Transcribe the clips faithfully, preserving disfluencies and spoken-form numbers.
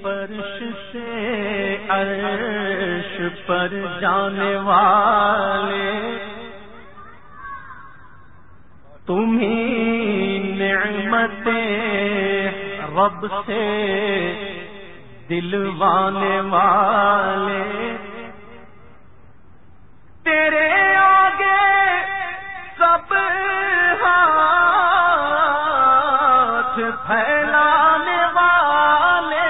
فرش سے عرش پر جانے والے تمہیں نعمتیں رب سے دلوانے والے تیرے آگے سب ہاتھ پھیلانے والے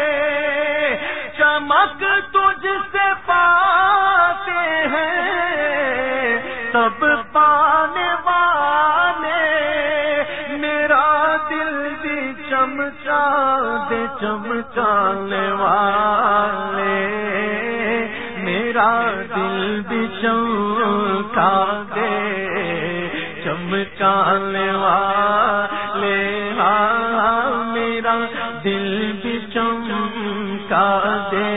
چمک تجھ سے پاتے ہیں سب پانے والے میرا دل بھی چمچا دے چمچانے والے میرا دل بھی چمکا دے چمکانے والے ہاں میرا دل بھی چمکا دے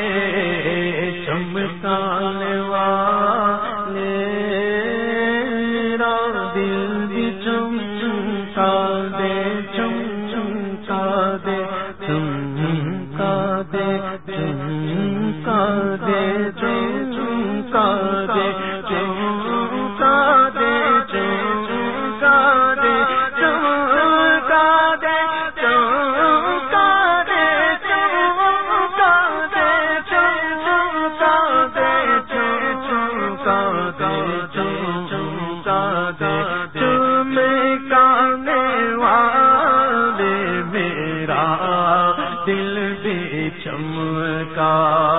چمکانے والے میرا دل بھی چمکا دے چمکا دے چمکا دے چمکا دے چمکا دے چمکا دے چمکا دے چمکا دے چمکا دے چمکا دے چمکا دے چمکا دے چمکا دے چمکانے والے میرا دل بھی چمکا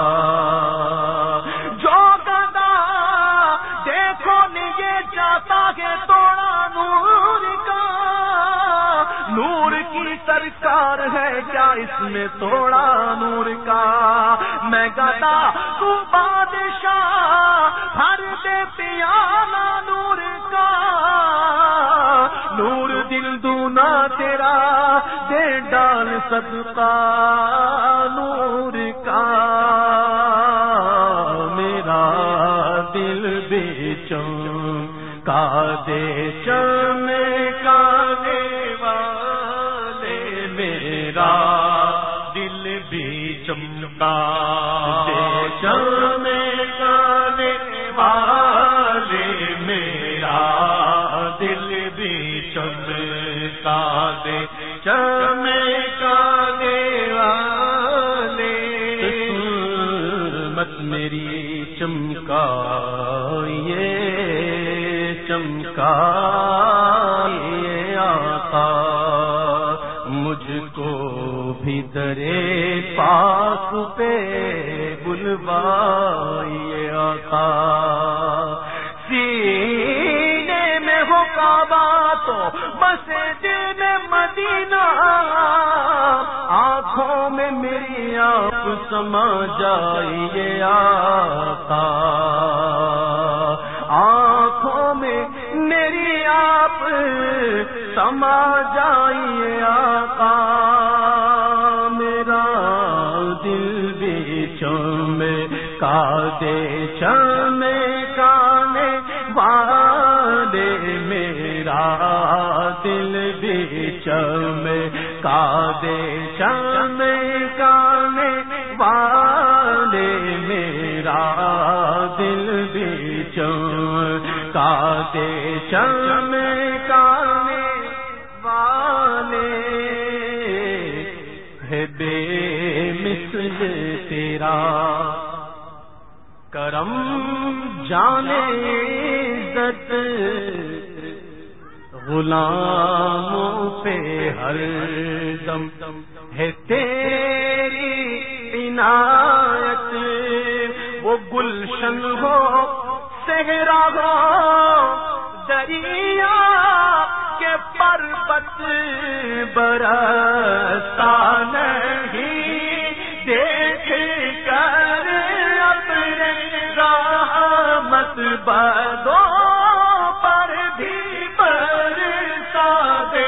جو گدا دیکھو یہ چاہتا ہے توڑا نور کا نور کی سرکار ہے کیا اس میں توڑا نور کا میں گدا تو بادشاہ بھر دے پیالہ نور کا نور دل دونا تیرا دے ڈال صدقہ نور کا میرا دل بھی چمکا دے چمکانے والے میرا دل بھی چمکا دے چمکانے والے میرا دل بھی چمکا دے چمکانے والے مت میری چمکا یہ چمکا یہ آقا مجھ کو بھی درے پاک پہ بلوائیے آقا سینے میں ہو کعبہ تو بسے دل میں مدینہ آنکھوں میں میری آپ سما جائیے آقا آنکھوں میں میری آپ سما جائیے آقا میرا دل بھی چمکا دے چمکانے والے میرا دل بھی چمکا دے چمکانے والے میرا دل بھی چمکا دے چمکانے والے ہے بے مثل تیرا کرم جانے عزت غلاموں پہ ہر دم ہے تیری عنایت وہ گلشن ہو صحرا ہو دریا کے پربت برستا نہیں دیکھ کر اپنے رحمت بدو پر بھی برسا دے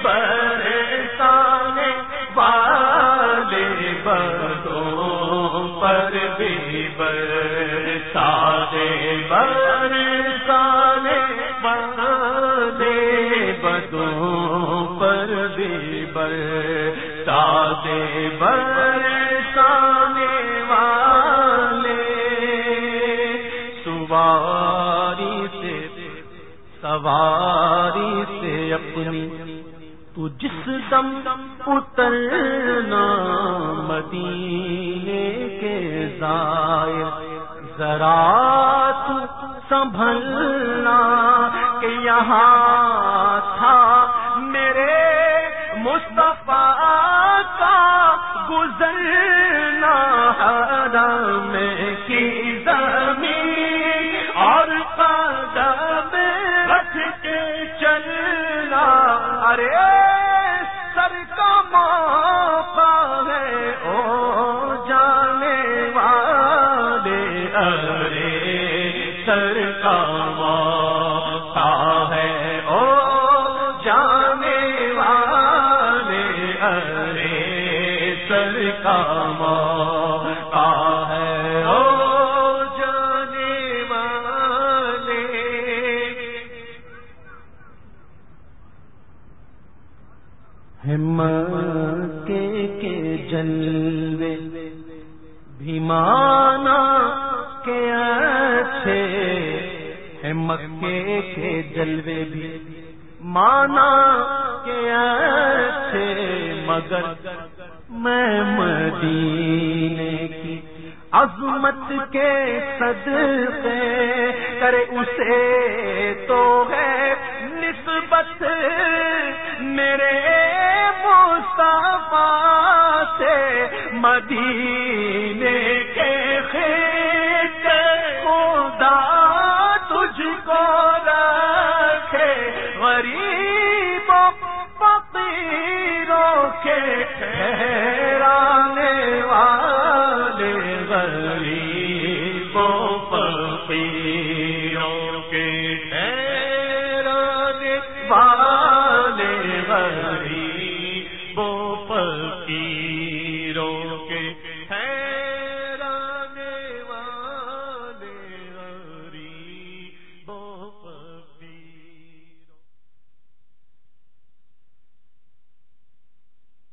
برسانے والے بدوں پر بھی برسا دے برسانے والے بدوں پر بھی برسا دے برسانے بہکانے والے، سواری سے سواری سے اپنی تو جس دم اترنا مدینے کے زائر، ذرا تو سنبھلنا کہ یہاں تھا میرے مصطفیٰ کا گزرنا، حرم کی زمین اور قدم رکھ کے چلنا، ارے سر کا موقع ہے او جانے والے، ارے سر کا موقع ہے او جانے والے، ارے سر کا موقع ہے او جانے والے۔ ہمت کے جلوے بھی مانا کے اچھے، مکے کے جلوے بھی مانا کے اچھے، مگر میں مدینے کی عظمت کے صدقے کرے اسے تو ہے نسبت میرے مصطفیٰ سے، مدینے کے خطے خدا تجھ کو رکھے، غریبوں فقیروں کے ٹھہرانے والے، غریبوں فقیروں کے ٹھہرانے والے، غریبوں فقیروں